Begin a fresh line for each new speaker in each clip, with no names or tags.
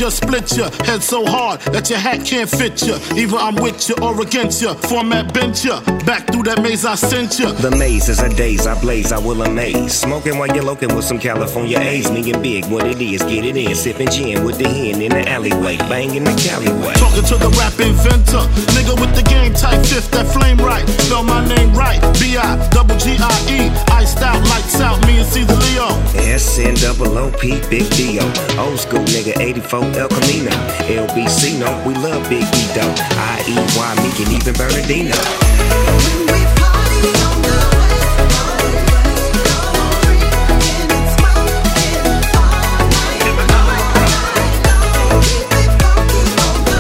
just split ya. Head so hard that your hat can't fit ya. Either I'm with ya or against ya. Format bent ya. Back through that maze I sent ya.
The maze is a daze I blaze, I will amaze. Smoking while you're loking with some California A's. Me and Big, what it is, get it in. Sipping gin with the hen in the alleyway. Banging the Callaway.
Talking to the rap inventor. Nigga with the game type fifth, that flame right. Spell my name right. B-I-double-G-I-E. Iced out, lights out, me and Caesar Leo.
S-N-double-O-P, Big D-O. Old school nigga, 84 El Camino. LBC, no, we love Big E-Do. I-E-Y, me and even Bernardino.
When we party on the West Coast, and it's smoking all night long. Keep it funky on the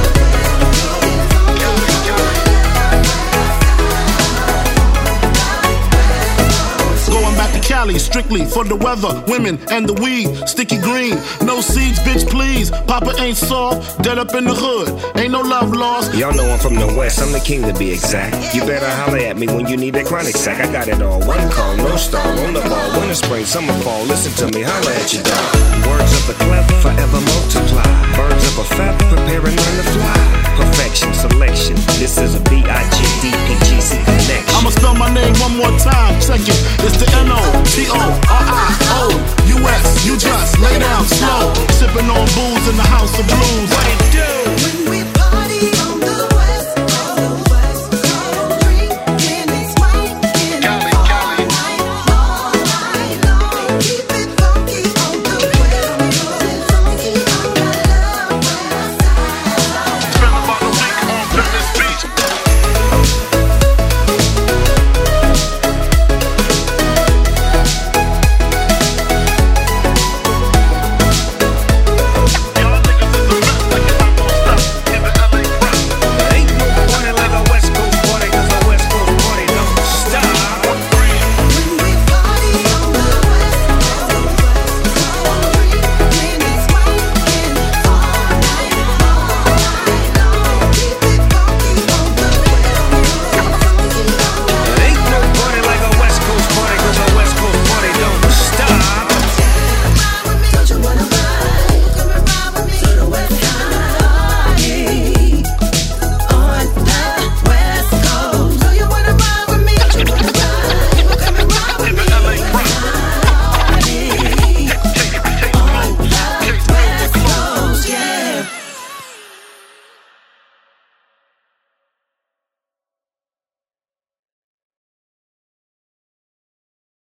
Going back to Cali, strictly for the weather, women, and the weed. Sticky green, no seeds, bitch, please. Papa ain't soft, dead up in the hood. Ain't no love lost.
Y'all know I'm from the West, I'm the king to be exact. You better holler at me when you need that chronic sack. I got it all, one call, no star, on the ball. Winter, spring, summer, fall, listen to me, holla at your dog. Words of the clever, forever multiply. Birds of a feather, prepare and learn to fly. Perfection, selection, this is a B-I-G-D-P-G-C connection.
I'ma spell my name one more time, check it. It's the N-O-T-O-R-I-O-U-S. You just lay down slow, sipping on booze in the house of blues.
When we